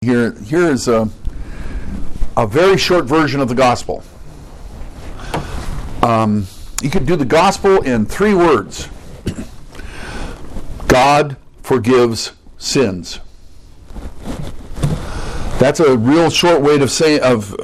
Here is a very short version of the gospel. You could do the gospel in 3 words. God forgives sins. That's a real short way of saying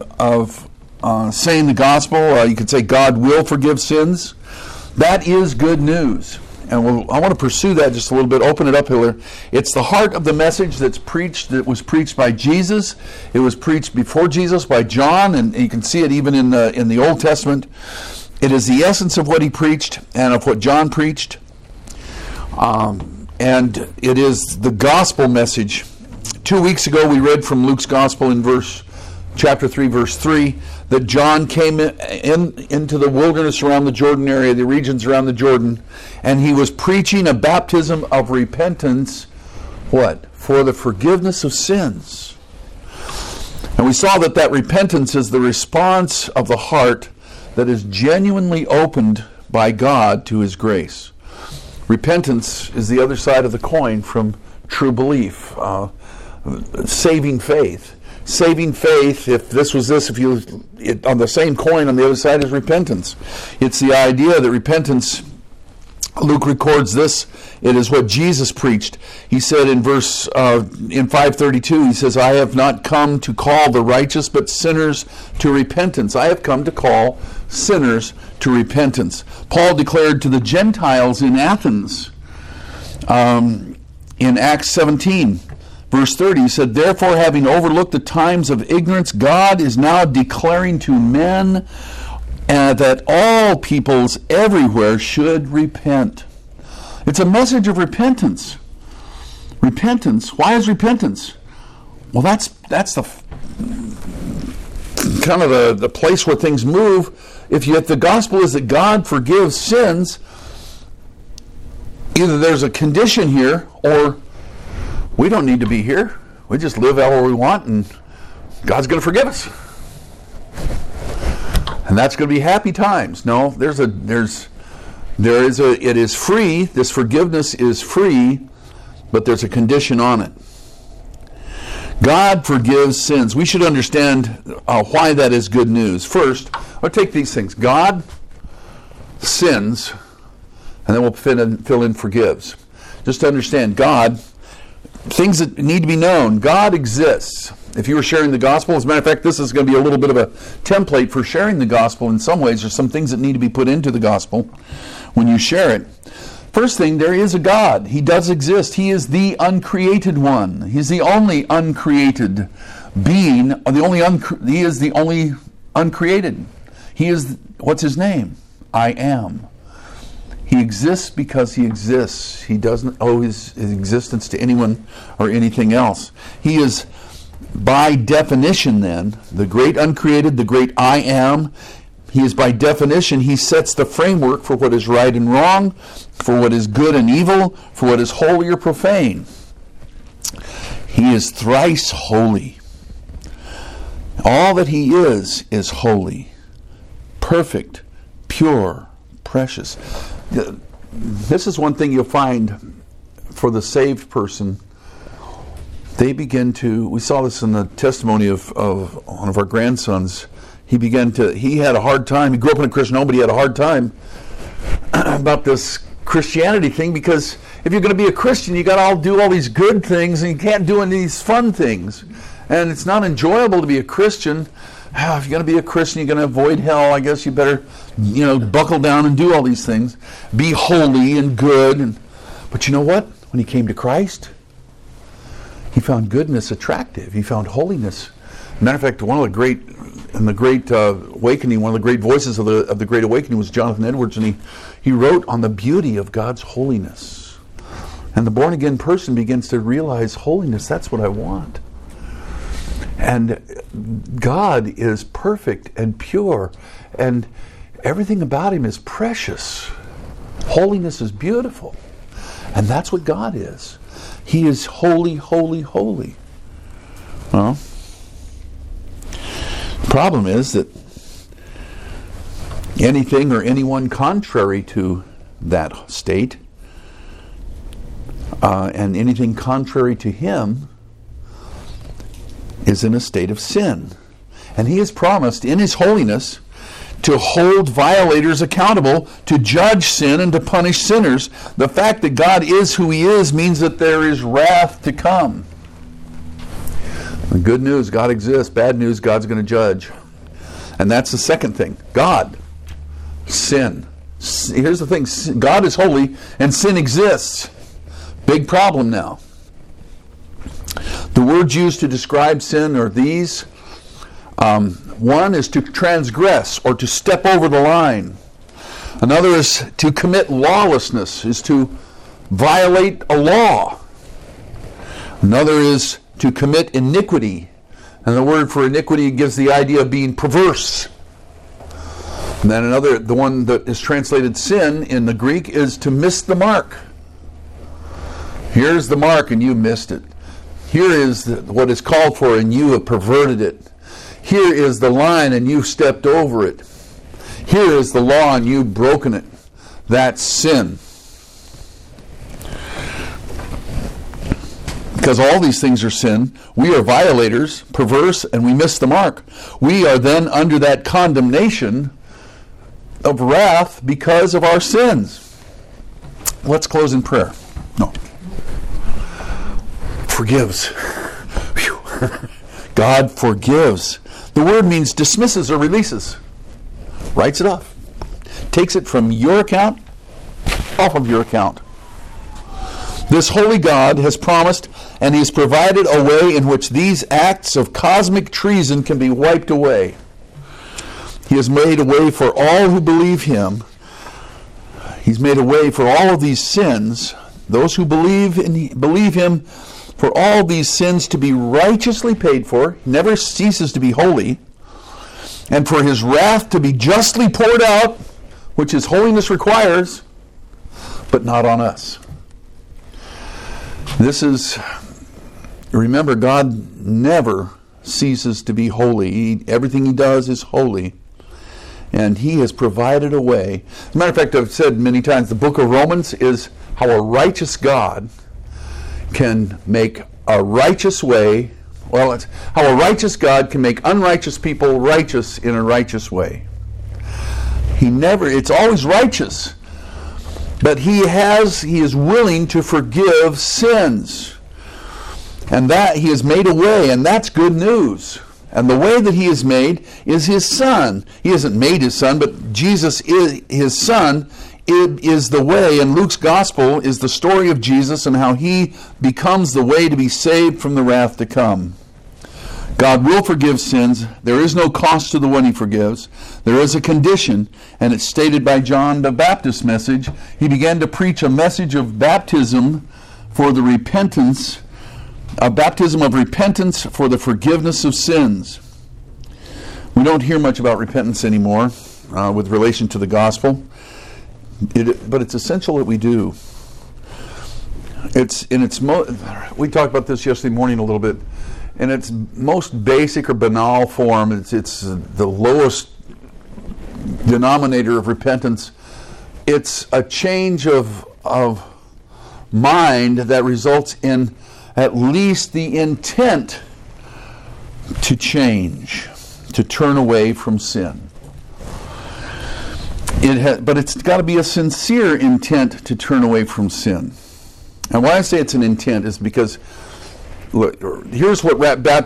the gospel. You could say God will forgive sins. That is good news. And I want to pursue that just a little bit. Open it up here. It's the heart of the message that was preached by Jesus. It was preached before Jesus by John, and you can see it even in the Old Testament. It is the essence of what he preached and of what John preached. And it is the gospel message. 2 weeks ago we read from Luke's gospel in chapter 3, verse 3, that John came into the wilderness around the Jordan area, the regions around the Jordan, and he was preaching a baptism of repentance, what? For the forgiveness of sins. And we saw that repentance is the response of the heart that is genuinely opened by God to his grace. Repentance is the other side of the coin from true belief, saving faith. Saving faith, if on the same coin on the other side is repentance. It's the idea that repentance, Luke records this, it is what Jesus preached. He said in 5:32, he says, I have not come to call the righteous, but sinners to repentance. I have come to call sinners to repentance. Paul declared to the Gentiles in Athens, in Acts 17, Verse 30, he said, Therefore, having overlooked the times of ignorance, God is now declaring to men that all peoples everywhere should repent. It's a message of repentance. Repentance. Why is repentance? Well, that's the kind of the place where things move. If the gospel is that God forgives sins, either there's a condition here or we don't need to be here. We just live however we want, and God's going to forgive us. And that's going to be happy times. No, it is free. This forgiveness is free, but there's a condition on it. God forgives sins. We should understand why that is good news. First, I'll take these things. God sins, and then we'll fill in forgives. Just to understand, God, things that need to be known. God exists. If you were sharing the gospel, as a matter of fact, this is going to be a little bit of a template for sharing the gospel in some ways. There's some things that need to be put into the gospel when you share it. First thing, there is a God. He does exist. He is the uncreated one. He's the only uncreated being. He is the only uncreated. He is, what's his name? I am. He exists because he exists. He doesn't owe his existence to anyone or anything else. He is, by definition then, the great uncreated, the great I am. He is, by definition, he sets the framework for what is right and wrong, for what is good and evil, for what is holy or profane. He is thrice holy. All that he is holy, perfect, pure, precious. This is one thing you'll find for the saved person. We saw this in the testimony of one of our grandsons. He had a hard time. He grew up in a Christian home, but he had a hard time about this Christianity thing, because if you're going to be a Christian, you got to do all these good things, and you can't do any of these fun things. And it's not enjoyable to be a Christian. If you're going to be a Christian, you're going to avoid hell. I guess you better, buckle down and do all these things. Be holy and good. But you know what? When he came to Christ, he found goodness attractive. He found holiness. Matter of fact, one of the great awakening, one of the great voices of the Great Awakening was Jonathan Edwards, and he wrote on the beauty of God's holiness. And the born-again person begins to realize holiness, that's what I want. And God is perfect and pure, and everything about him is precious. Holiness is beautiful. And that's what God is. He is holy, holy, holy. Well, the problem is that anything or anyone contrary to that state, and anything contrary to him is in a state of sin. And he has promised in his holiness to hold violators accountable, to judge sin and to punish sinners. The fact that God is who he is means that there is wrath to come. The good news, God exists. Bad news, God's going to judge. And that's the second thing. God, sin. Here's the thing. God is holy and sin exists. Big problem now. The words used to describe sin are these. One is to transgress or to step over the line. Another is to commit lawlessness, is to violate a law. Another is to commit iniquity. And the word for iniquity gives the idea of being perverse. And then another, the one that is translated sin in the Greek, is to miss the mark. Here's the mark and you missed it. Here is what is called for and you have perverted it. Here is the line and you've stepped over it. Here is the law and you've broken it. That's sin. Because all these things are sin. We are violators, perverse, and we miss the mark. We are then under that condemnation of wrath because of our sins. Let's close in prayer. No. Forgives. Whew. God forgives. The word means dismisses or releases. Writes it off. Takes it from your account, off of your account. This holy God has promised and he has provided a way in which these acts of cosmic treason can be wiped away. He has made a way for all who believe him. He's made a way for all of these sins, those who believe him, for all these sins to be righteously paid for. He never ceases to be holy. And for his wrath to be justly poured out, which his holiness requires, but not on us. This is, remember, God never ceases to be holy. Everything he does is holy. And he has provided a way. As a matter of fact, I've said many times, the book of Romans is how a righteous God can make a righteous way. Well, it's how a righteous God can make unrighteous people righteous in a righteous way. It's always righteous. But he is willing to forgive sins. And that he has made a way, and that's good news. And the way that he has made is his Son. He hasn't made his Son, but Jesus is his Son. It is the way, and Luke's gospel is the story of Jesus and how he becomes the way to be saved from the wrath to come. God will forgive sins. There is no cost to the one he forgives. There is a condition, and it's stated by John the Baptist's message. He began to preach a message of baptism for the repentance, a baptism of repentance for the forgiveness of sins. We don't hear much about repentance anymore with relation to the gospel. But it's essential that we do. We talked about this yesterday morning a little bit. In its most basic or banal form, it's the lowest denominator of repentance. It's a change of mind that results in at least the intent to change, to turn away from sin. But it's got to be a sincere intent to turn away from sin. And why I say it's an intent is because, look, here's what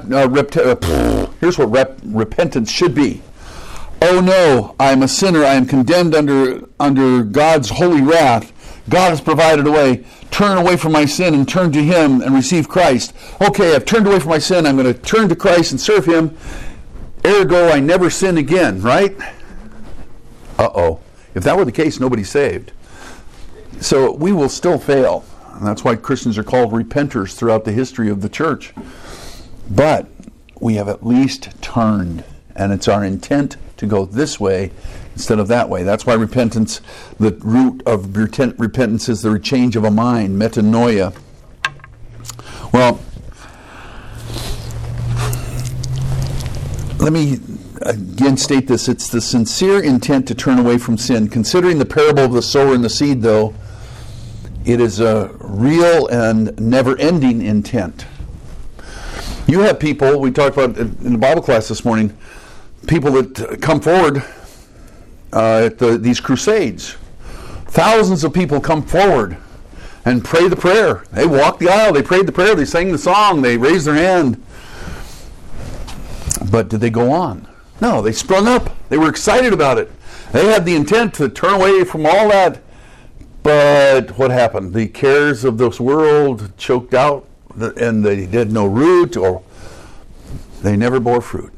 repentance should be. Oh no, I am a sinner. I am condemned under God's holy wrath. God has provided a way. Turn away from my sin and turn to him and receive Christ. Okay, I've turned away from my sin. I'm going to turn to Christ and serve him. Ergo, I never sin again, right? Uh-oh. If that were the case, nobody's saved. So we will still fail. And that's why Christians are called repenters throughout the history of the church. But we have at least turned. And it's our intent to go this way instead of that way. That's why repentance, the root of repentance is the change of a mind, metanoia. Well, let me again state this. It's the sincere intent to turn away from sin. Considering the parable of the sower and the seed, though, it is a real and never-ending intent. You have people, we talked about in the Bible class this morning, people that come forward at these crusades. Thousands of people come forward and pray the prayer. They walked the aisle, they prayed the prayer, they sang the song, they raised their hand. But did they go on? No, they sprung up. They were excited about it. They had the intent to turn away from all that. But what happened? The cares of this world choked out, and they did no root, or they never bore fruit.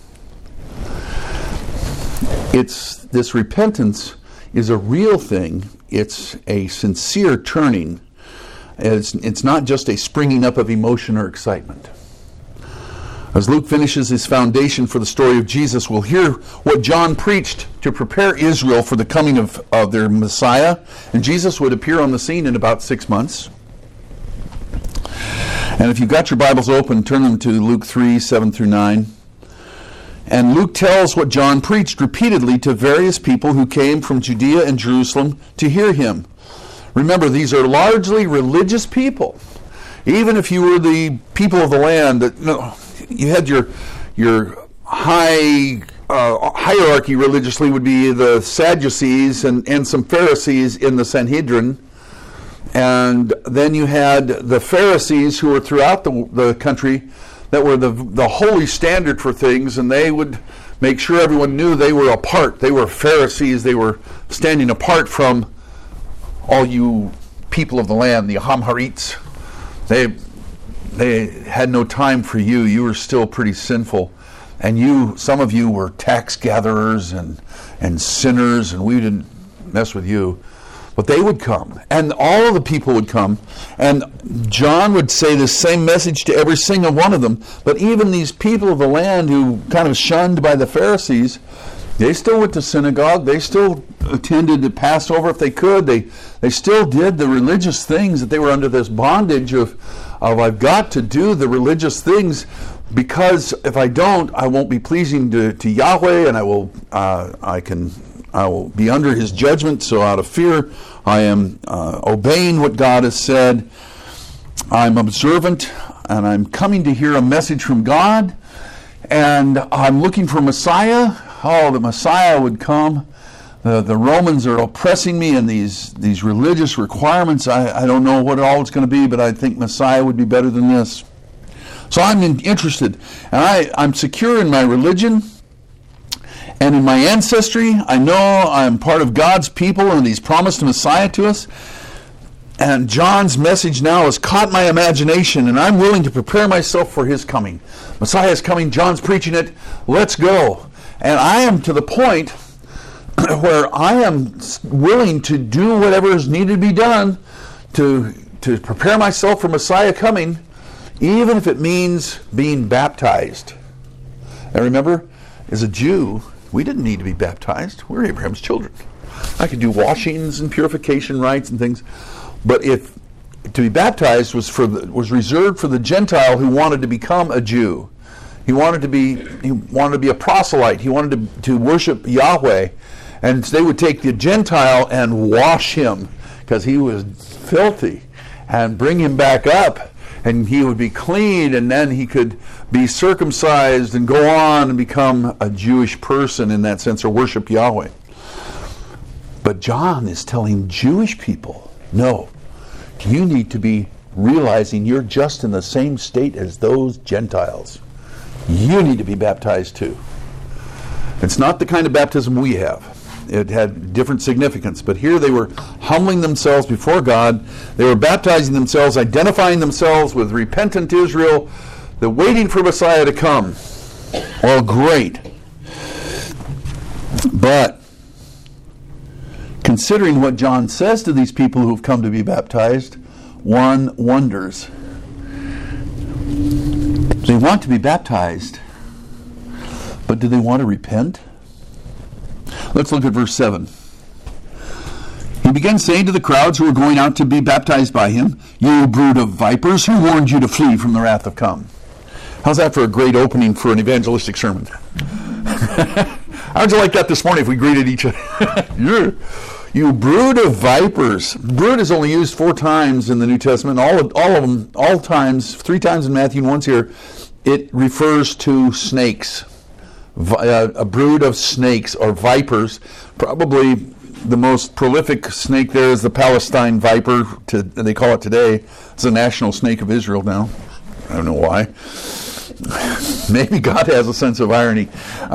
This repentance is a real thing. It's a sincere turning. It's not just a springing up of emotion or excitement. As Luke finishes his foundation for the story of Jesus, we'll hear what John preached to prepare Israel for the coming of their Messiah. And Jesus would appear on the scene in about 6 months. And if you've got your Bibles open, turn them to Luke 3, 7 through 9. And Luke tells what John preached repeatedly to various people who came from Judea and Jerusalem to hear him. Remember, these are largely religious people. Even if you were the people of the land, you had your high hierarchy religiously would be the Sadducees and some Pharisees in the Sanhedrin. And then you had the Pharisees who were throughout the country that were the holy standard for things, and they would make sure everyone knew they were apart. They were Pharisees. They were standing apart from all you people of the land, the Hamharites. They had no time for you. You were still pretty sinful. And some of you were tax gatherers and sinners, and we didn't mess with you. But they would come, and all of the people would come, and John would say the same message to every single one of them. But even these people of the land who kind of shunned by the Pharisees, they still went to synagogue. They still attended the Passover if they could. They still did the religious things that they were under this bondage of I've got to do the religious things, because if I don't, I won't be pleasing to Yahweh, and I will be under his judgment. So out of fear, I am obeying what God has said. I'm observant, and I'm coming to hear a message from God, and I'm looking for Messiah. Oh, the Messiah would come. The Romans are oppressing me in these religious requirements. I don't know what all it's going to be, but I think Messiah would be better than this. So I'm interested, and I'm secure in my religion and in my ancestry. I know I'm part of God's people, and he's promised a Messiah to us. And John's message now has caught my imagination, and I'm willing to prepare myself for his coming. Messiah is coming. John's preaching it. Let's go. And I am to the point where I am willing to do whatever is needed to be done to prepare myself for Messiah coming, even if it means being baptized. And remember, as a Jew, we didn't need to be baptized. We're Abraham's children. I could do washings and purification rites and things, but if to be baptized was reserved for the Gentile who wanted to become a Jew. He wanted to be a proselyte. He wanted to worship Yahweh, and they would take the Gentile and wash him because he was filthy, and bring him back up, and he would be clean, and then he could be circumcised and go on and become a Jewish person in that sense, or worship Yahweh. But John is telling Jewish people, no, you need to be realizing you're just in the same state as those Gentiles. You need to be baptized too. It's not the kind of baptism we have. It had different significance. But here they were humbling themselves before God. They were baptizing themselves, identifying themselves with repentant Israel. They're waiting for Messiah to come. Well, great. But considering what John says to these people who've come to be baptized, one wonders. They want to be baptized, but do they want to repent? Let's look at verse 7. He began saying to the crowds who were going out to be baptized by him, "You brood of vipers, who warned you to flee from the wrath of come?" How's that for a great opening for an evangelistic sermon? How would you like that this morning if we greeted each other? You brood of vipers. Brood is only used 4 times in the New Testament. All of them, all times, 3 times in Matthew and once here. it refers to snakes, a brood of snakes or vipers. Probably the most prolific snake there is the Palestine viper. They call it today. It's the national snake of Israel now. I don't know why. Maybe God has a sense of irony.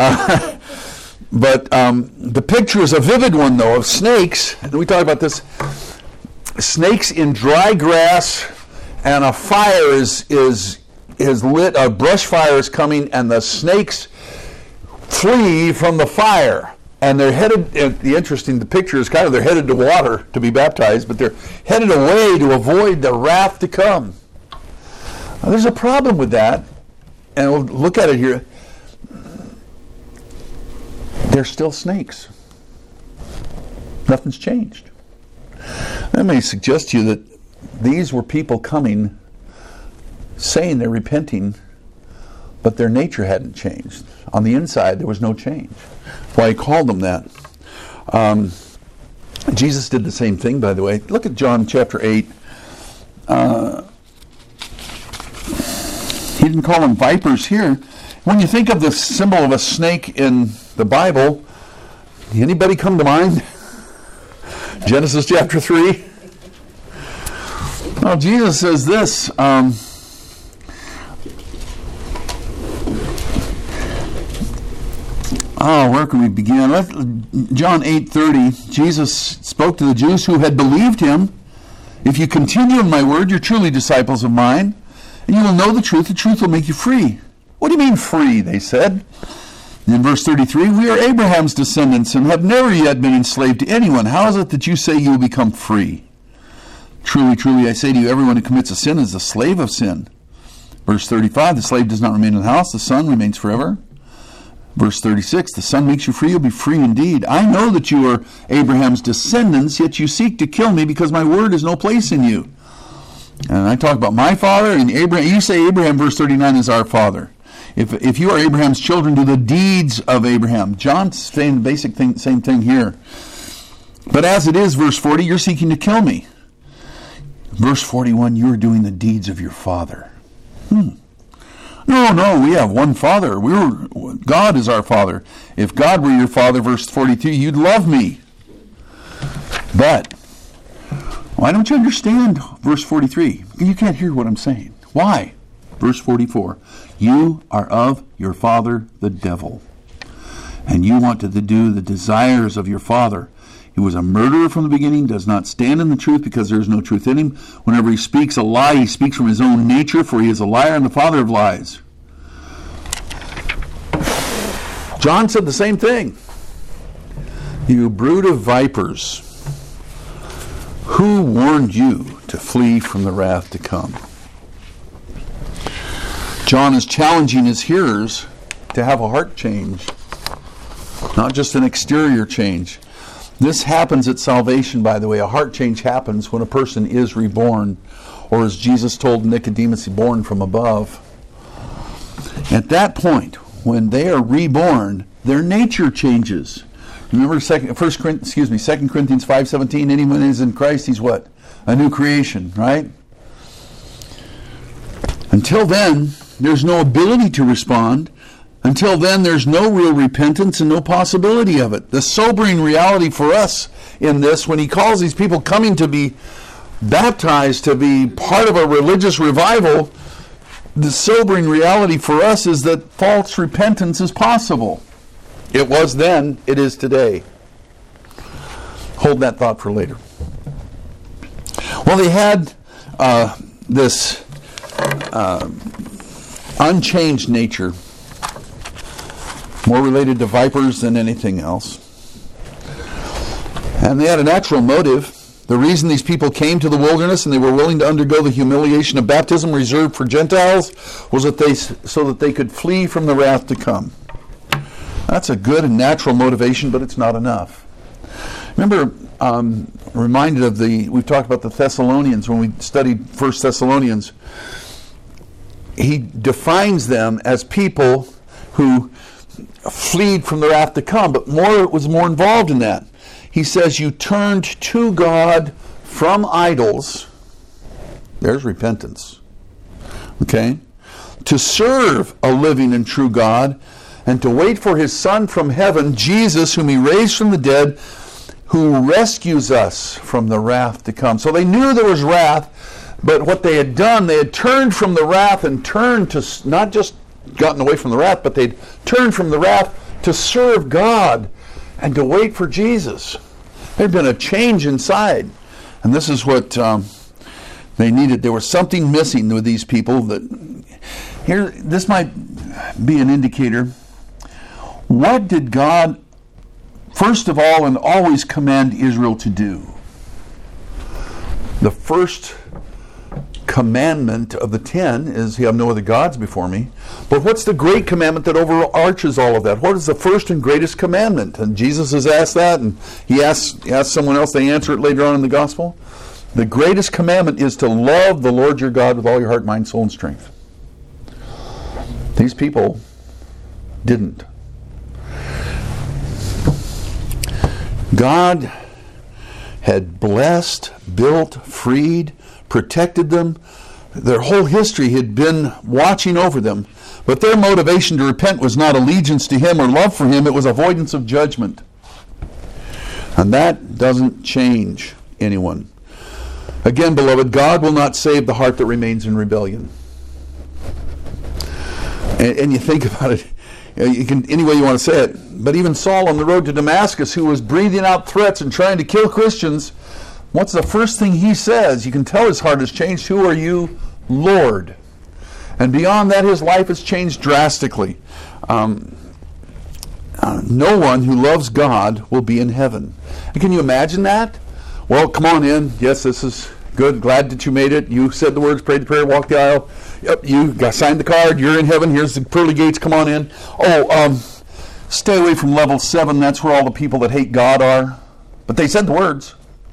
But the picture is a vivid one, though, of snakes. And we talk about this. Snakes in dry grass, and a fire is lit. A brush fire is coming, and the snakes flee from the fire. And they're headed. The picture is kind of they're headed to water to be baptized, but they're headed away to avoid the wrath to come. Now, there's a problem with that, and we'll look at it here. They're still snakes. Nothing's changed. That may suggest to you that these were people coming, saying they're repenting, but their nature hadn't changed. On the inside, there was no change. Why he called them that. Jesus did the same thing, by the way. Look at John chapter 8. He didn't call them vipers here. When you think of the symbol of a snake in the Bible, anybody come to mind? Genesis chapter 3. Well, Jesus says this. Where can we begin? John 8:30. Jesus spoke to the Jews who had believed him. If you continue in my word, you're truly disciples of mine, and you will know the truth will make you free. What do you mean free? They said. In verse 33, we are Abraham's descendants and have never yet been enslaved to anyone. How is it that you say you will become free? Truly, truly, I say to you, everyone who commits a sin is a slave of sin. Verse 35, the slave does not remain in the house, the son remains forever. Verse 36, the son makes you free, you'll be free indeed. I know that you are Abraham's descendants, yet you seek to kill me because my word has no place in you. And I talk about my father and Abraham. You say Abraham, verse 39, is our father. If you are Abraham's children, do the deeds of Abraham. John's saying the basic thing, same thing here. But as it is, verse 40, you're seeking to kill me. Verse 41, you're doing the deeds of your father. No, we have one Father. God is our Father. If God were your Father, verse 42, you'd love me. But, why don't you understand verse 43? You can't hear what I'm saying. Why? Verse 44, you are of your father the devil, and you want to do the desires of your father. He was a murderer from the beginning, does not stand in the truth because there is no truth in him. Whenever he speaks a lie, he speaks from his own nature, for he is a liar and the father of lies. John said the same thing. You brood of vipers, who warned you to flee from the wrath to come? John is challenging his hearers to have a heart change, not just an exterior change. This happens at salvation, by the way. A heart change happens when a person is reborn, or as Jesus told Nicodemus, born from above. At that point, when they are reborn, their nature changes. Remember 2 Corinthians 5:17, anyone who is in Christ, he's what? A new creation, right? Until then, there's no ability to respond. Until then, there's no real repentance and no possibility of it. The sobering reality for us in this, when he calls these people coming to be baptized, to be part of a religious revival, the sobering reality for us is that false repentance is possible. It was then, it is today. Hold that thought for later. Well, they had this unchanged nature, more related to vipers than anything else. And they had a natural motive. The reason these people came to the wilderness and they were willing to undergo the humiliation of baptism reserved for Gentiles was so that they could flee from the wrath to come. That's a good and natural motivation, but it's not enough. Remember, reminded of we've talked about the Thessalonians when we studied 1 Thessalonians. He defines them as people who fled from the wrath to come, but was more involved in that. He says you turned to God from idols. There's repentance. Okay? to serve a living and true God, and to wait for his Son from heaven, Jesus, whom he raised from the dead, who rescues us from the wrath to come. So they knew there was wrath, but what they had done, they had turned from the wrath and turned to, not just gotten away from the wrath, but they'd turned from the wrath to serve God and to wait for Jesus. There'd been a change inside. And this is what they needed. There was something missing with these people. This might be an indicator. What did God, first of all and always, command Israel to do? The first commandment of the 10 is, you have no other gods before me. But what's the great commandment that overarches all of that? What is the first and greatest commandment? And Jesus has asked that, and he asked someone else, they answer it later on in the gospel. The greatest commandment is to love the Lord your God with all your heart, mind, soul, and strength. These people didn't. God had blessed, built, freed, protected them. Their whole history had been watching over them. But their motivation to repent was not allegiance to him or love for him. It was avoidance of judgment. And that doesn't change anyone. Again, beloved, God will not save the heart that remains in rebellion. And you think about it, you can any way you want to say it, but even Saul on the road to Damascus, who was breathing out threats and trying to kill Christians, what's the first thing he says? You can tell his heart has changed. Who are you, Lord? And beyond that, his life has changed drastically. No one who loves God will be in heaven. And can you imagine that? Well, come on in. Yes, this is good. Glad that you made it. You said the words, prayed the prayer, walked the aisle. Yep, you got signed the card. You're in heaven. Here's the pearly gates. Come on in. Stay away from level 7. That's where all the people that hate God are. But they said the words.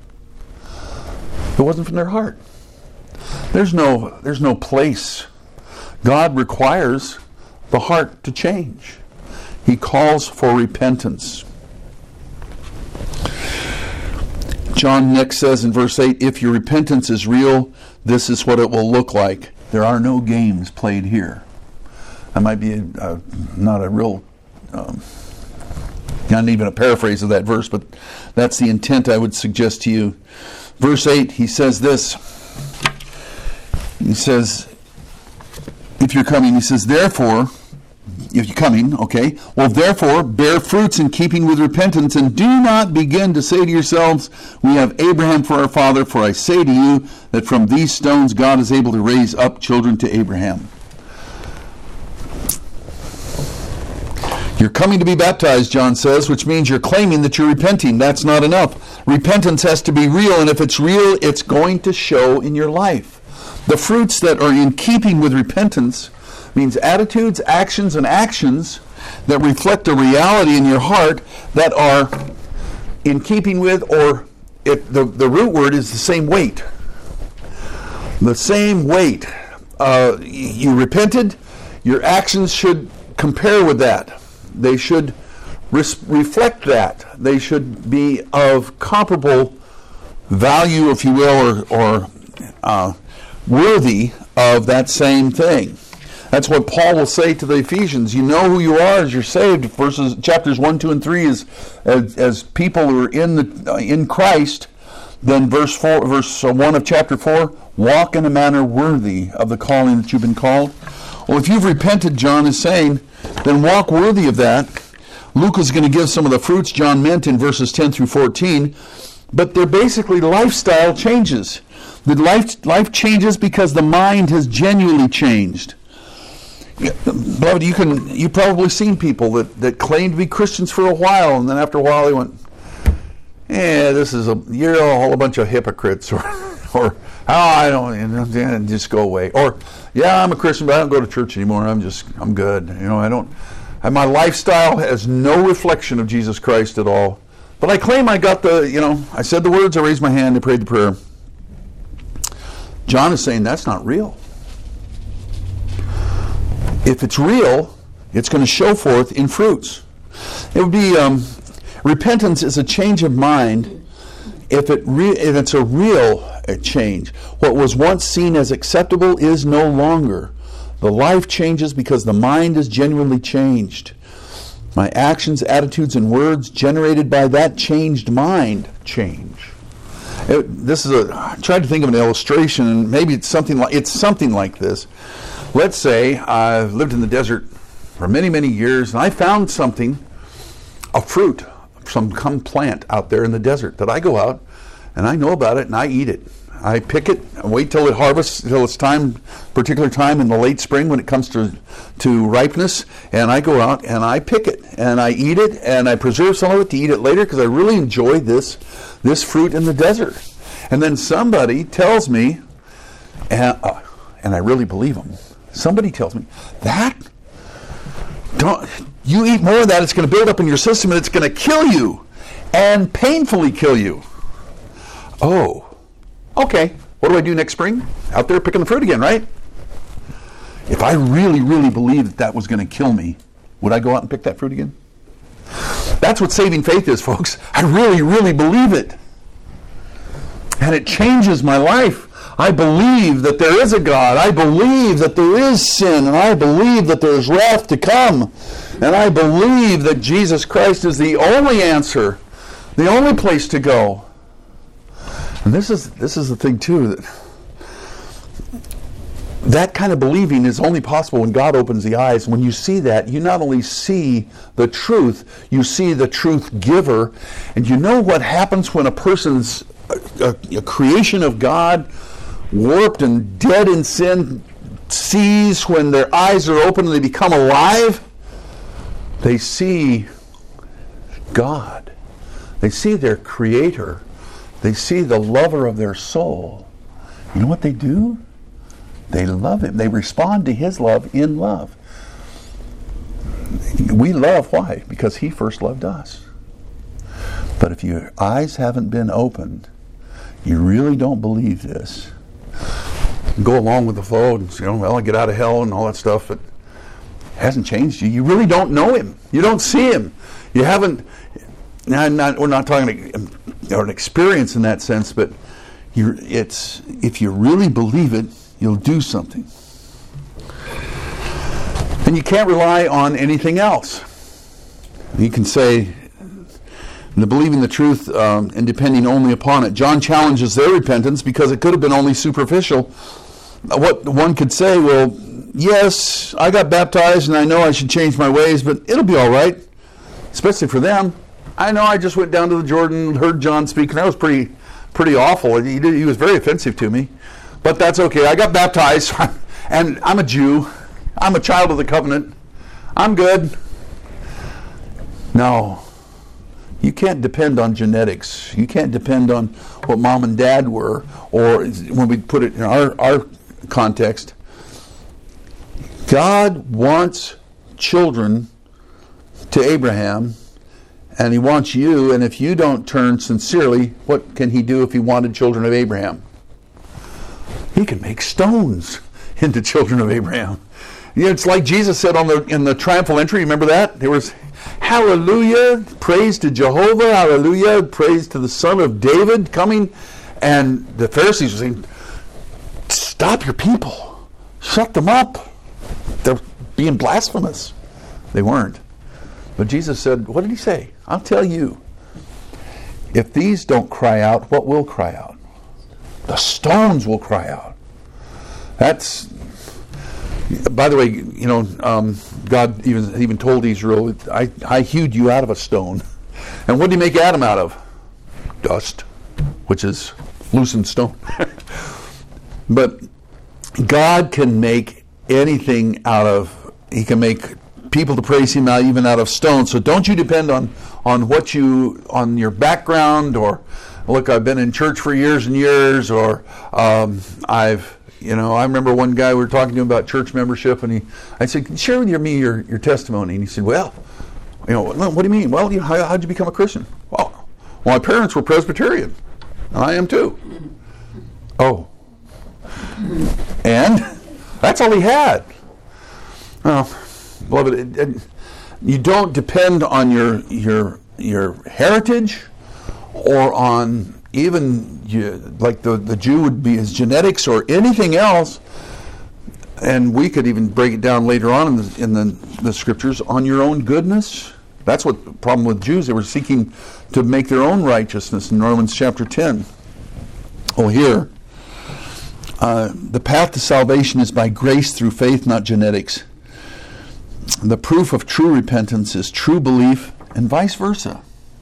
It wasn't from their heart. There's no place. God requires the heart to change. He calls for repentance. John next says in verse 8, if your repentance is real, this is what it will look like. There are no games played here. That might be not a real, not even a paraphrase of that verse, but that's the intent I would suggest to you. Verse 8, he says this. He says, if you're coming, he says, therefore, if you're coming, okay, well, therefore, bear fruits in keeping with repentance, and do not begin to say to yourselves, we have Abraham for our father, for I say to you that from these stones God is able to raise up children to Abraham. You're coming to be baptized, John says, which means you're claiming that you're repenting. That's not enough. Repentance has to be real, and if it's real, it's going to show in your life. The fruits that are in keeping with repentance means attitudes, actions, and actions that reflect a reality in your heart that are in keeping with, or the root word is the same weight. The same weight. You repented, your actions should compare with that. They should reflect that. They should be of comparable value, if you will, or worthy of that same thing. That's what Paul will say to the Ephesians. You know who you are as you're saved. Chapters 1, 2, and 3 is as people who are in Christ. Then verse 1 of chapter 4, walk in a manner worthy of the calling that you've been called. Well, if you've repented, John is saying, then walk worthy of that. Luke is going to give some of the fruits John meant in verses 10 through 14, but they're basically lifestyle changes. The life changes because the mind has genuinely changed. Beloved, you've probably seen people that claim to be Christians for a while, and then after a while they went, you're all a bunch of hypocrites, or I don't, just go away. Or, I'm a Christian, but I don't go to church anymore. I'm good. And my lifestyle has no reflection of Jesus Christ at all. But I claim I got I said the words, I raised my hand, I prayed the prayer. John is saying that's not real. If it's real, it's going to show forth in fruits. It would be, repentance is a change of mind if it's a real change. What was once seen as acceptable is no longer. The life changes because the mind is genuinely changed. My actions, attitudes, and words generated by that changed mind change. I tried to think of an illustration, and maybe it's something like this. Let's say I've lived in the desert for many, many years, and I found a fruit, some plant out there in the desert that I go out and I know about it and I eat it. I pick it and wait till it harvests, till it's particular time in the late spring when it comes to ripeness, and I go out and I pick it and I eat it, and I preserve some of it to eat it later because I really enjoy this fruit in the desert. And then somebody tells me, and I really believe them, somebody tells me, you eat more of that, it's going to build up in your system and it's going to kill you and painfully kill you. Oh, okay. What do I do next spring? Out there picking the fruit again, right? If I really, really believed that was going to kill me, would I go out and pick that fruit again? That's what saving faith is, folks. I really, really believe it. And it changes my life. I believe that there is a God. I believe that there is sin. And I believe that there is wrath to come. And I believe that Jesus Christ is the only answer, the only place to go. And this is the thing, too, that kind of believing is only possible when God opens the eyes. When you see that, you not only see the truth, you see the truth giver. And you know what happens when a person's a creation of God, warped and dead in sin, sees when their eyes are open and they become alive? They see God. They see their Creator. They see the lover of their soul. You know what they do? They love Him. They respond to His love in love. We love, why? Because He first loved us. But if your eyes haven't been opened, you really don't believe this. Go along with the flow and say, well, I get out of hell and all that stuff, but it hasn't changed you. You really don't know Him. You don't see Him. You haven't, we're not talking an experience in that sense, but if you really believe it, you'll do something. And you can't rely on anything else. You can say, the believing the truth and depending only upon it. John challenges their repentance because it could have been only superficial. What one could say, well, yes, I got baptized and I know I should change my ways, but it'll be all right, especially for them. I know I just went down to the Jordan, heard John speak, and that was pretty awful. He was very offensive to me. But that's okay. I got baptized, and I'm a Jew. I'm a child of the covenant. I'm good. No. You can't depend on genetics. You can't depend on what mom and dad were, or when we put it in our context. God wants children to Abraham, and He wants you, and if you don't turn sincerely, what can He do if He wanted children of Abraham? He can make stones into children of Abraham. You know, it's like Jesus said in the triumphal entry, remember that? There was, hallelujah, praise to Jehovah, hallelujah, praise to the Son of David coming. And the Pharisees were saying, stop your people. Shut them up. They're being blasphemous. They weren't. But Jesus said, what did He say? I'll tell you. If these don't cry out, what will cry out? The stones will cry out. That's, by the way, you know, God even told Israel, I hewed you out of a stone. And what did He make Adam out of? Dust, which is loosened stone. But God can make anything He can make people to praise Him out, even out of stone. So don't you depend on your background, or look, I've been in church for years and years, or I remember one guy, we were talking to him about church membership, and I said, share with me your testimony. And he said, well, what do you mean? Well, how'd you become a Christian? Well, my parents were Presbyterian, and I am too. Oh. And that's all he had. Well, beloved, you don't depend on your heritage, or on even like the Jew would be his genetics or anything else. And we could even break it down later on in the scriptures on your own goodness. That's what the problem with Jews. They were seeking to make their own righteousness in Romans chapter 10. Oh, here. The path to salvation is by grace through faith, not genetics. The proof of true repentance is true belief, and vice versa.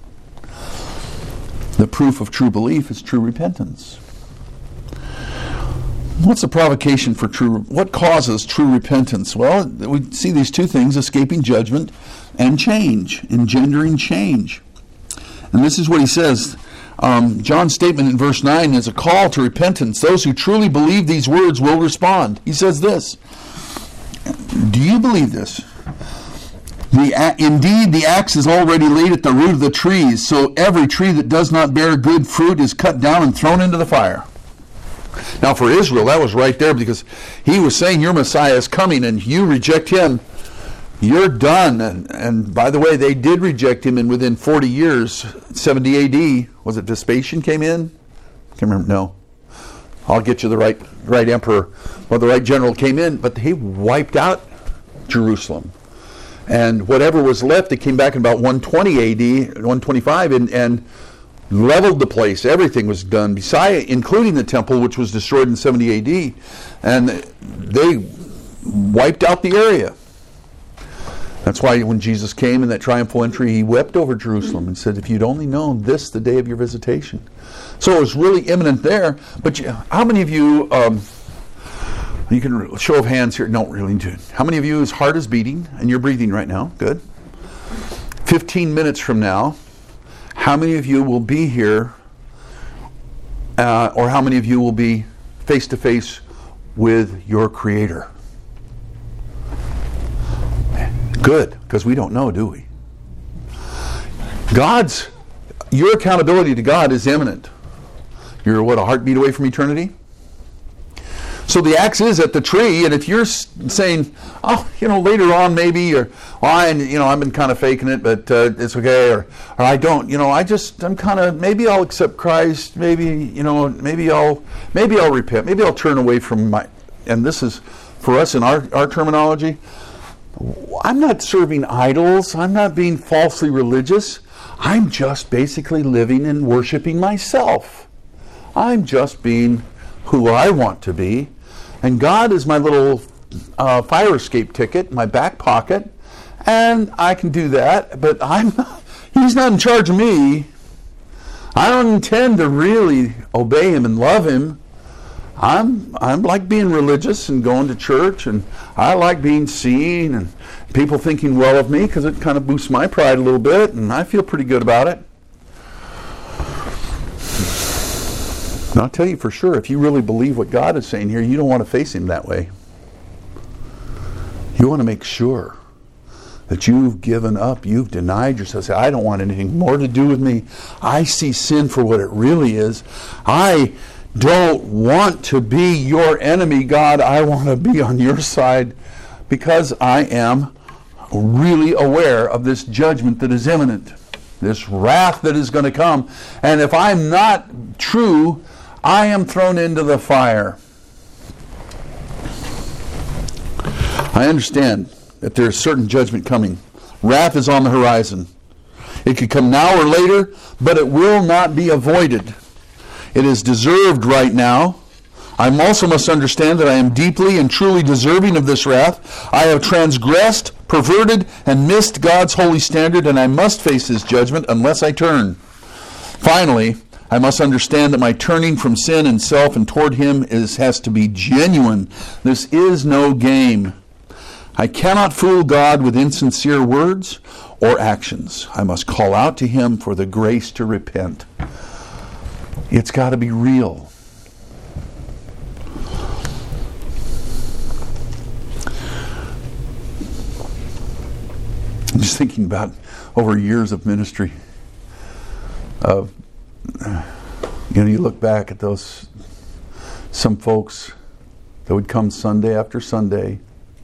The proof of true belief is true repentance. What's the provocation for what causes true repentance? Well, we see these two things, escaping judgment and change, engendering change. And this is what he says. John's statement in verse 9 is a call to repentance. Those who truly believe these words will respond. He says this. Do you believe this? Indeed, the axe is already laid at the root of the trees, so every tree that does not bear good fruit is cut down and thrown into the fire. Now for Israel, that was right there, because he was saying your Messiah is coming and you reject him, you're done. And by the way, they did reject him, and within 40 years, 70 AD, was it Vespasian came in? I can't remember. No. I'll get you the right emperor. Well, the right general came in, but he wiped out Jerusalem. And whatever was left, it came back in about 120 AD, 125, and leveled the place. Everything was done, including the temple, which was destroyed in 70 AD. And they wiped out the area. That's why when Jesus came in that triumphal entry, he wept over Jerusalem and said, if you'd only known this the day of your visitation. So it was really imminent there. But how many of you, you can show of hands here, no, really do. How many of you, his heart is beating and you're breathing right now? Good. 15 minutes from now, how many of you will be here, or how many of you will be face to face with your Creator? Good, because we don't know, do we? Your accountability to God is imminent. You're a heartbeat away from eternity? So the axe is at the tree, and if you're saying, later on maybe, or I've been kind of faking it, but it's okay, or I don't, I'm kind of, maybe I'll accept Christ, maybe I'll repent, maybe I'll turn away from and this is, for us in our terminology, I'm not serving idols, I'm not being falsely religious, I'm just basically living and worshiping myself. I'm just being who I want to be. And God is my little fire escape ticket, my back pocket, and I can do that, but He's not in charge of me. I don't intend to really obey Him and love Him. I'm like being religious and going to church, and I like being seen and people thinking well of me, because it kind of boosts my pride a little bit, and I feel pretty good about it. And I'll tell you for sure, if you really believe what God is saying here, you don't want to face Him that way. You want to make sure that you've given up, you've denied yourself. Say, I don't want anything more to do with me. I see sin for what it really is. I don't want to be your enemy, God. I want to be on your side, because I am really aware of this judgment that is imminent, this wrath that is going to come. And if I'm not true, I am thrown into the fire. I understand that there is certain judgment coming. Wrath is on the horizon. It could come now or later, but it will not be avoided. It is deserved right now. I also must understand that I am deeply and truly deserving of this wrath. I have transgressed, perverted, and missed God's holy standard, and I must face His judgment unless I turn. Finally, I must understand that my turning from sin and self and toward Him has to be genuine. This is no game. I cannot fool God with insincere words or actions. I must call out to Him for the grace to repent. It's got to be real. I'm just thinking about over years of ministry. You look back at some folks that would come Sunday after Sunday.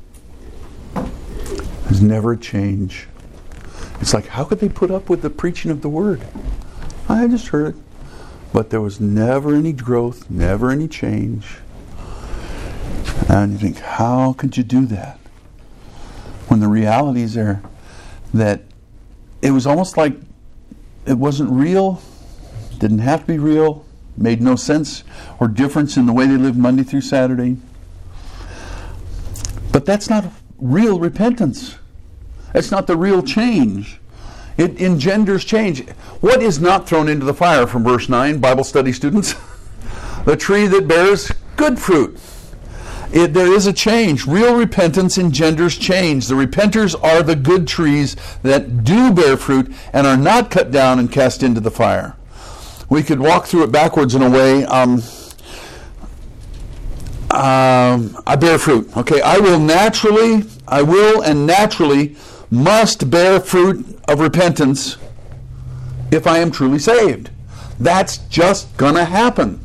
There's never a change. It's like, how could they put up with the preaching of the Word? I just heard it. But there was never any growth, never any change. And you think, how could you do that? When the realities are that it was almost like it wasn't real, didn't have to be real, made no sense or difference in the way they lived Monday through Saturday. But that's not real repentance. That's not the real change. It engenders change. What is not thrown into the fire from verse 9, Bible study students? The tree that bears good fruit. There is a change. Real repentance engenders change. The repenters are the good trees that do bear fruit and are not cut down and cast into the fire. We could walk through it backwards in a way. I bear fruit. Okay, I will and naturally must bear fruit of repentance if I am truly saved. That's just going to happen.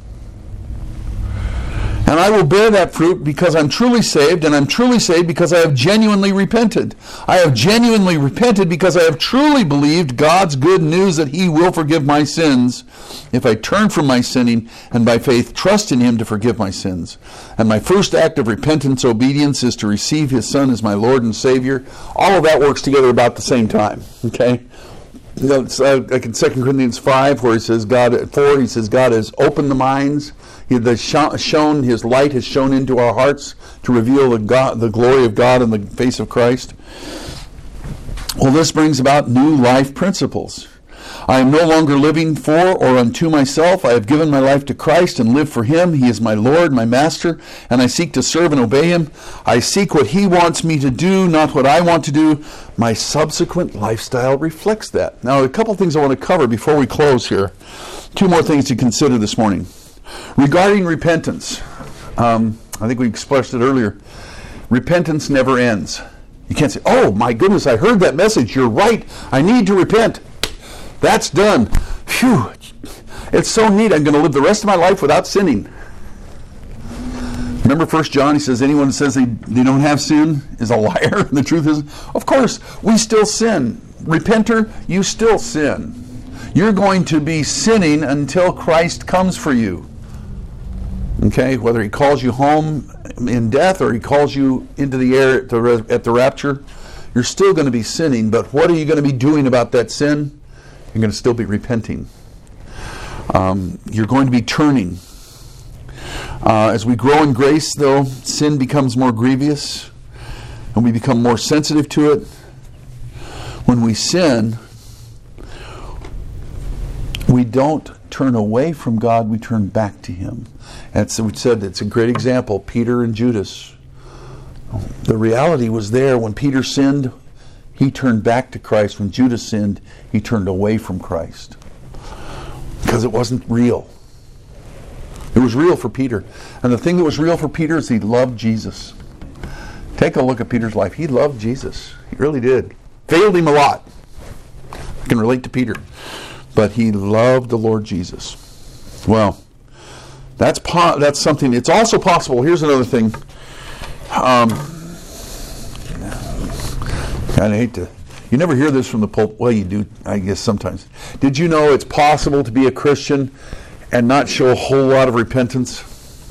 And I will bear that fruit because I'm truly saved, and I'm truly saved because I have genuinely repented. I have genuinely repented because I have truly believed God's good news that He will forgive my sins if I turn from my sinning and by faith trust in Him to forgive my sins. And my first act of repentance, obedience, is to receive His Son as my Lord and Savior. All of that works together about the same time. Okay? You know, it's like in 2 Corinthians 5 where he says God has opened the minds. His light has shone into our hearts to reveal the glory of God in the face of Christ. Well, this brings about new life principles. I am no longer living for or unto myself. I have given my life to Christ and live for Him. He is my Lord, my Master, and I seek to serve and obey Him. I seek what He wants me to do, not what I want to do. My subsequent lifestyle reflects that. Now, a couple things I want to cover before we close here. Two more things to consider this morning. Regarding repentance, I think we expressed it earlier. Repentance never ends. You can't say, oh my goodness, I heard that message. You're right. I need to repent. That's done. Phew. It's so neat. I'm going to live the rest of my life without sinning. Remember 1 John, he says, anyone who says they don't have sin is a liar. The truth is, of course, we still sin. Repenter, you still sin. You're going to be sinning until Christ comes for you. Okay, whether He calls you home in death or He calls you into the air at the rapture, you're still going to be sinning. But what are you going to be doing about that sin? You're going to still be repenting. You're going to be turning. As we grow in grace, though, sin becomes more grievous and we become more sensitive to it. When we sin, we don't turn away from God, we turn back to Him. And we said it's a great example, Peter and Judas. The reality was there. When Peter sinned, he turned back to Christ. When Judas sinned, he turned away from Christ. Because it wasn't real. It was real for Peter. And the thing that was real for Peter is he loved Jesus. Take a look at Peter's life. He loved Jesus. He really did. Failed him a lot. I can relate to Peter. But he loved the Lord Jesus. Well, that's something. It's also possible. Here's another thing. I hate to. You never hear this from the pulpit. Well, you do, I guess, sometimes. Did you know it's possible to be a Christian and not show a whole lot of repentance?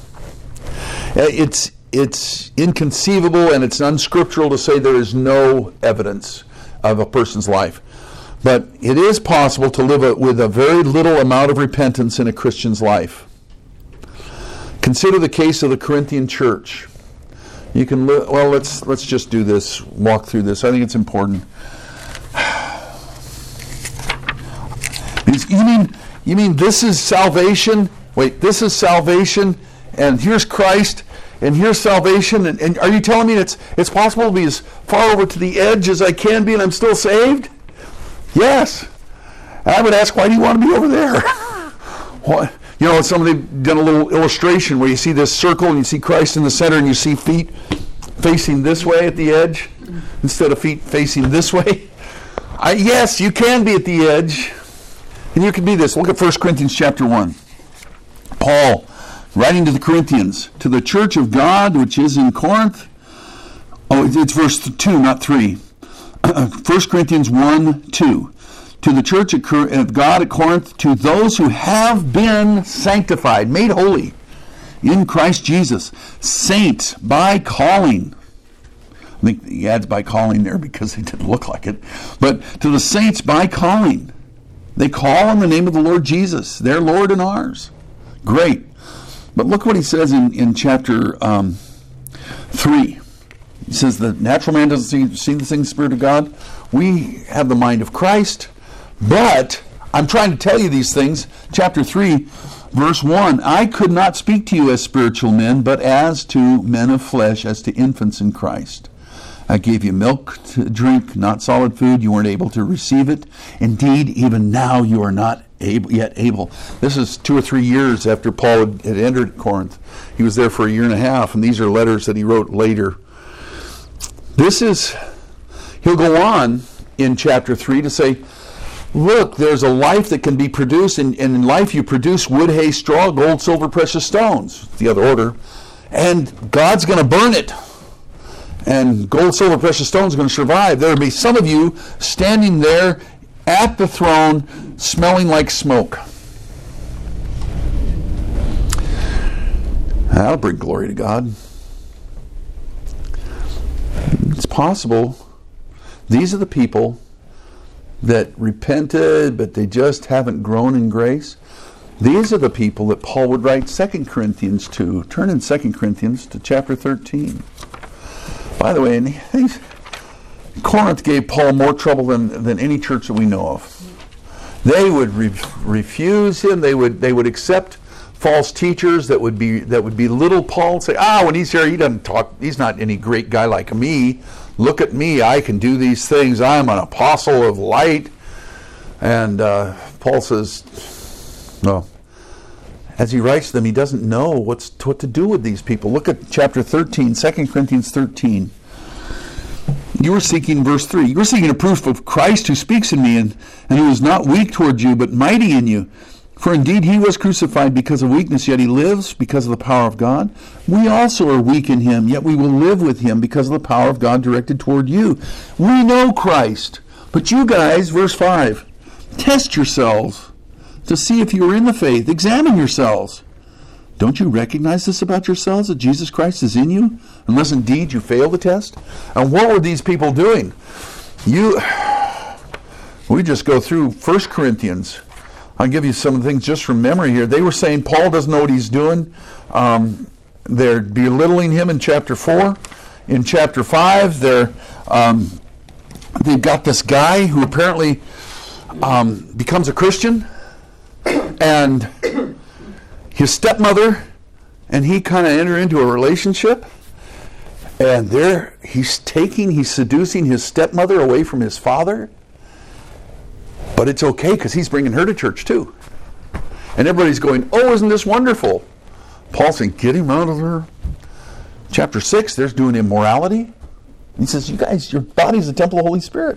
It's inconceivable and it's unscriptural to say there is no evidence of a person's life. But it is possible to live with a very little amount of repentance in a Christian's life. Consider the case of the Corinthian church. You can let's just do this, walk through this. I think it's important. You mean this is salvation? Wait, this is salvation, and here's Christ, and here's salvation, and are you telling me it's possible to be as far over to the edge as I can be and I'm still saved? Yes. And I would ask, why do you want to be over there? What? You know, somebody's done a little illustration where you see this circle and you see Christ in the center and you see feet facing this way at the edge instead of feet facing this way. Yes, you can be at the edge. And you can be this. Look at 1 Corinthians chapter 1. Paul, writing to the Corinthians, to the church of God which is in Corinth. Oh, it's verse 2, not 3. 1 Corinthians 1, 2. To the church of God at Corinth, to those who have been sanctified, made holy in Christ Jesus, saints by calling. I think he adds by calling there because they didn't look like it. But to the saints by calling. They call on the name of the Lord Jesus, their Lord and ours. Great. But look what he says in chapter 3. He says the natural man doesn't see the same Spirit of God. We have the mind of Christ. But I'm trying to tell you these things. Chapter 3, verse 1. I could not speak to you as spiritual men, but as to men of flesh, as to infants in Christ. I gave you milk to drink, not solid food. You weren't able to receive it. Indeed, even now you are not yet able. This is 2 or 3 years after Paul had entered Corinth. He was there for 1.5 years, and these are letters that he wrote later. He'll go on in chapter 3 to say, look, there's a life that can be produced, and in life you produce wood, hay, straw, gold, silver, precious stones. The other order. And God's going to burn it. And gold, silver, precious stones are going to survive. There will be some of you standing there at the throne smelling like smoke. That'll bring glory to God. It's possible. These are the people that repented, but they just haven't grown in grace. These are the people that Paul would write 2 Corinthians to. Turn in 2 Corinthians to chapter 13. By the way, Corinth gave Paul more trouble than any church that we know of. They would refuse him. They would accept false teachers that would belittle Paul and say, when he's here, he doesn't talk. He's not any great guy like me. Look at me. I can do these things. I'm an apostle of light. And Paul says, no. As he writes them, he doesn't know what to do with these people. Look at chapter 13, 2 Corinthians 13. You were seeking, verse 3, you were seeking a proof of Christ who speaks in me, and who is not weak toward you, but mighty in you. For indeed he was crucified because of weakness, yet he lives because of the power of God. We also are weak in him, yet we will live with him because of the power of God directed toward you. We know Christ. But you guys, verse 5, test yourselves to see if you are in the faith. Examine yourselves. Don't you recognize this about yourselves, that Jesus Christ is in you, unless indeed you fail the test? And what were these people doing? We just go through 1 Corinthians. I'll give you some of the things just from memory here. They were saying Paul doesn't know what he's doing. They're belittling him in chapter 4. In chapter 5, they've got this guy who apparently becomes a Christian, and his stepmother and he kind of enter into a relationship, and there he's seducing his stepmother away from his father. But it's okay because he's bringing her to church too. And everybody's going, oh, isn't this wonderful? Paul's saying, get him out of there. Chapter 6, there's doing immorality. He says, you guys, your body's the temple of the Holy Spirit.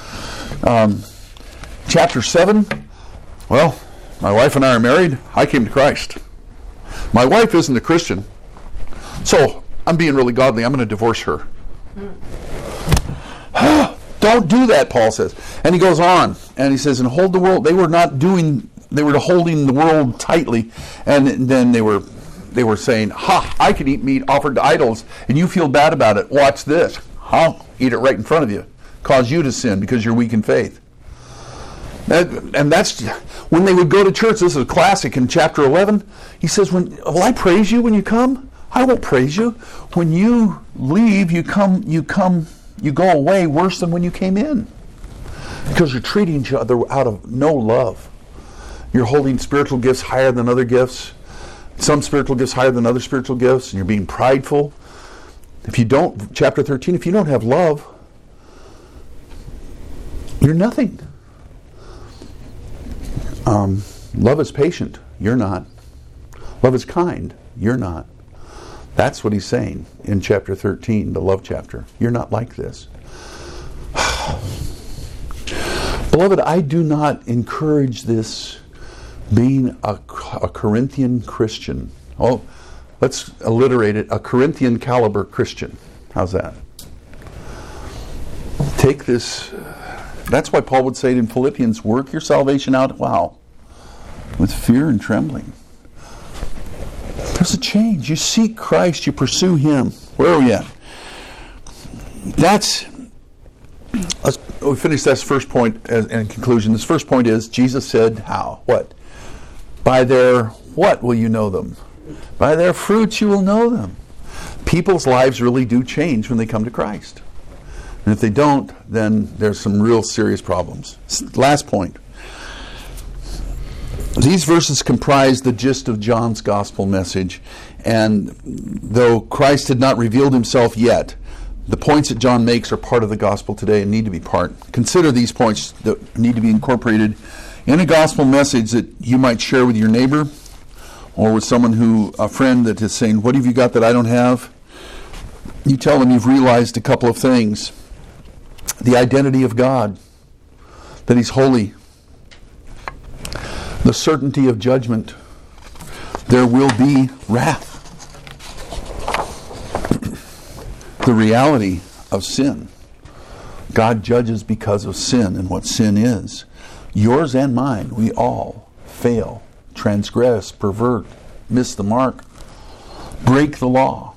Chapter 7, well, my wife and I are married. I came to Christ. My wife isn't a Christian, so I'm being really godly. I'm going to divorce her. Don't do that, Paul says. And he goes on, and he says, and hold the world. They were holding the world tightly, and then they were saying, I can eat meat offered to idols, and you feel bad about it. Watch this. I'll eat it right in front of you. Cause you to sin because you're weak in faith. And that's when they would go to church. This is a classic in chapter 11. He says, will I praise you when you come? I won't praise you. When you leave, you go away worse than when you came in. Because you're treating each other out of no love. You're holding spiritual gifts higher than other gifts. Some spiritual gifts higher than other spiritual gifts. And you're being prideful. Chapter 13, if you don't have love, you're nothing. Love is patient. You're not. Love is kind. You're not. That's what he's saying in chapter 13, the love chapter. You're not like this. Beloved, I do not encourage this being a Corinthian Christian. Oh, let's alliterate it. A Corinthian caliber Christian. How's that? Take this. That's why Paul would say it in Philippians, work your salvation out, with fear and trembling. There's a change. You seek Christ, you pursue Him. Where are we at? We finish this first point in conclusion. This first point is, Jesus said, how? What? By their what will you know them? By their fruits you will know them. People's lives really do change when they come to Christ. And if they don't, then there's some real serious problems. Last point. These verses comprise the gist of John's gospel message. And though Christ had not revealed Himself yet, the points that John makes are part of the gospel today and need to be part. Consider these points that need to be incorporated in a gospel message that you might share with your neighbor or with a friend that is saying, what have you got that I don't have? You tell them you've realized a couple of things. The identity of God, that He's holy. The certainty of judgment. There will be wrath. The reality of sin. God judges because of sin and what sin is. Yours and mine, we all fail, transgress, pervert, miss the mark, break the law.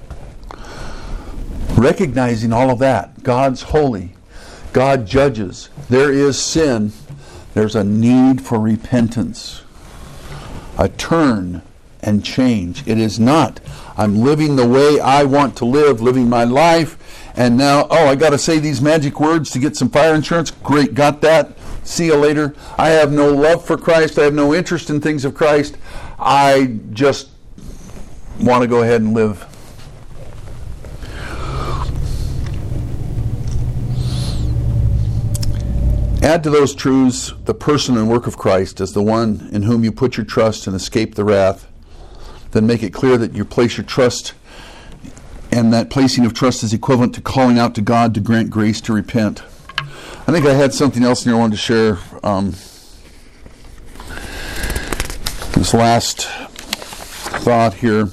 Recognizing all of that, God's holy, God judges, there is sin, there's a need for repentance, a turn and change. It is not, I'm living the way I want to live, living my life, and now, I got to say these magic words to get some fire insurance. Great, got that. See you later. I have no love for Christ. I have no interest in things of Christ. I just want to go ahead and live. Add to those truths the person and work of Christ as the one in whom you put your trust and escape the wrath. Then make it clear that you place your trust, and that placing of trust is equivalent to calling out to God to grant grace to repent. I think I had something else in here I wanted to share. This last thought here.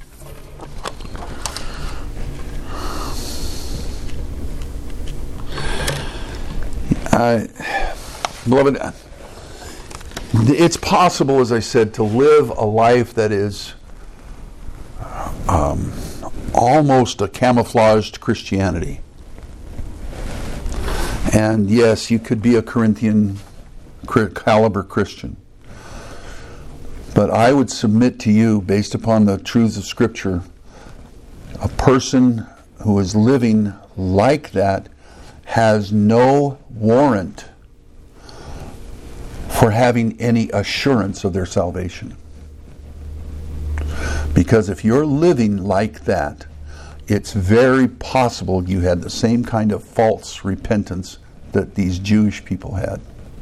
Beloved, it's possible, as I said, to live a life that is almost a camouflaged Christianity. And yes, you could be a Corinthian caliber Christian. But I would submit to you, based upon the truths of Scripture, a person who is living like that has no warrant for having any assurance of their salvation. Because if you're living like that, it's very possible you had the same kind of false repentance that these Jewish people had.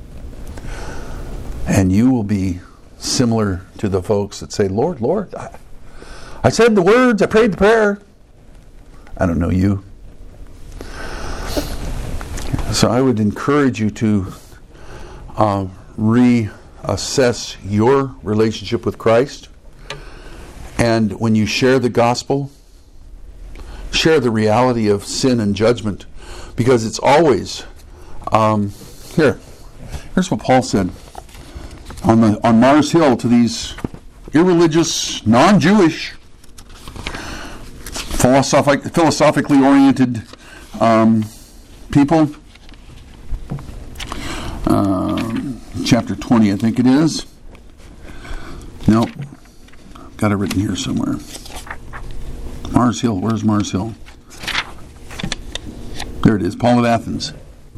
And you will be similar to the folks that say, Lord, Lord, I said the words, I prayed the prayer. I don't know you. So I would encourage you to reassess your relationship with Christ. And when you share the gospel, share the reality of sin and judgment, because it's always here's what Paul said on Mars Hill to these irreligious, non-Jewish, philosophically oriented people. Chapter 20, I think it is. Nope. Got it written here somewhere. Mars Hill. Where's Mars Hill? There it is. Paul of Athens.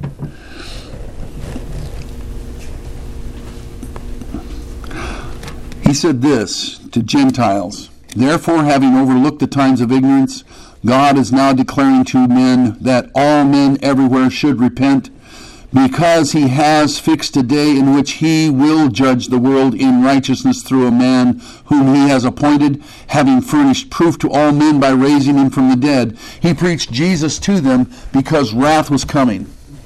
He said this to Gentiles: Therefore, having overlooked the times of ignorance, God is now declaring to men that all men everywhere should repent, because He has fixed a day in which He will judge the world in righteousness through a man whom He has appointed, having furnished proof to all men by raising Him from the dead. He preached Jesus to them because wrath was coming.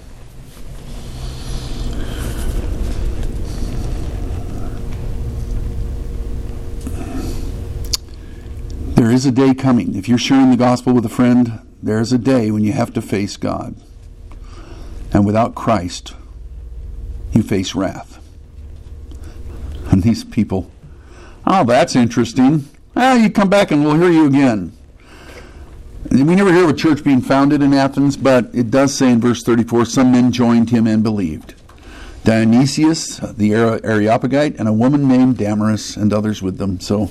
There is a day coming. If you're sharing the gospel with a friend, there is a day when you have to face God. And without Christ, you face wrath. And these people, oh, that's interesting. You come back and we'll hear you again. We never hear of a church being founded in Athens, but it does say in verse 34, some men joined him and believed. Dionysius, the Areopagite, and a woman named Damaris, and others with them. So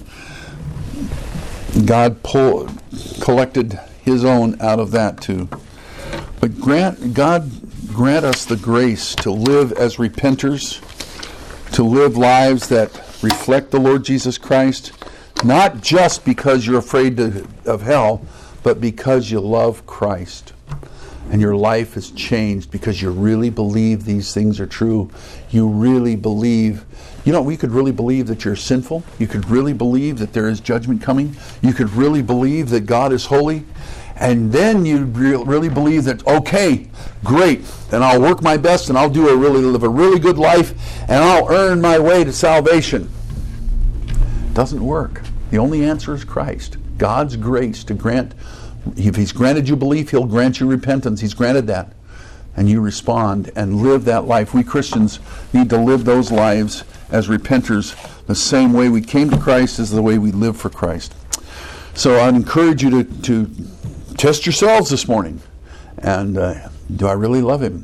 God collected his own out of that too. But God grant us the grace to live as repenters, to live lives that reflect the Lord Jesus Christ, not just because you're afraid of hell, but because you love Christ. And your life has changed because you really believe these things are true. You really believe, we could really believe that you're sinful. You could really believe that there is judgment coming. You could really believe that God is holy. And then you really believe that, okay, great, then I'll work my best and I'll live a really good life and I'll earn my way to salvation. It doesn't work. The only answer is Christ. God's grace to grant, if He's granted you belief, He'll grant you repentance. He's granted that. And you respond and live that life. We Christians need to live those lives as repenters. The same way we came to Christ is the way we live for Christ. So I'd encourage you to test yourselves this morning. And do I really love Him?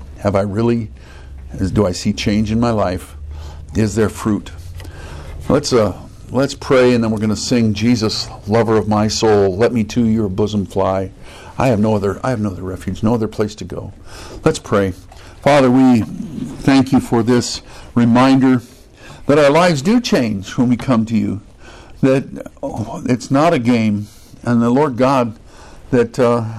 Do I see change in my life? Is there fruit? Let's pray, and then we're going to sing, Jesus, lover of my soul, let me to your bosom fly. I have no other refuge, no other place to go. Let's pray. Father, we thank you for this reminder that our lives do change when we come to you, that it's not a game, and the Lord God, that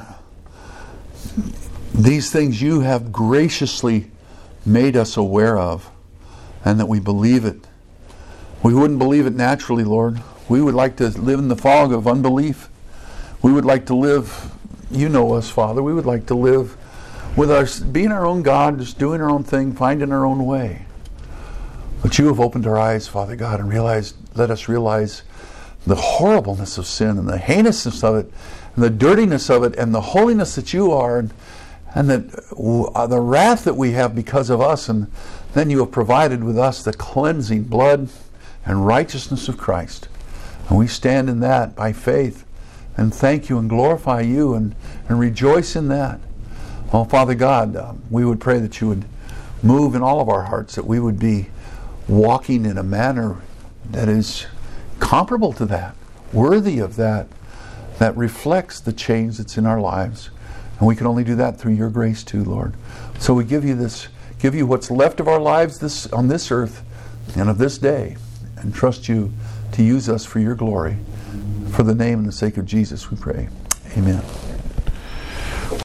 these things you have graciously made us aware of, and that we believe it. We wouldn't believe it naturally, Lord. We would like to live in the fog of unbelief. We would like to live, you know us, Father, we would like to live with being our own God, just doing our own thing, finding our own way. But you have opened our eyes, Father God, and let us realize the horribleness of sin and the heinousness of it, and the dirtiness of it, and the holiness that you are, and the wrath that we have because of us. And then you have provided with us the cleansing blood and righteousness of Christ. And we stand in that by faith and thank you and glorify you and rejoice in that. Oh, Father God, we would pray that you would move in all of our hearts, that we would be walking in a manner that is comparable to that, worthy of that reflects the change that's in our lives. And we can only do that through your grace too, Lord. So we give you what's left of our lives on this earth and of this day, and trust you to use us for your glory. For the name and the sake of Jesus we pray. Amen.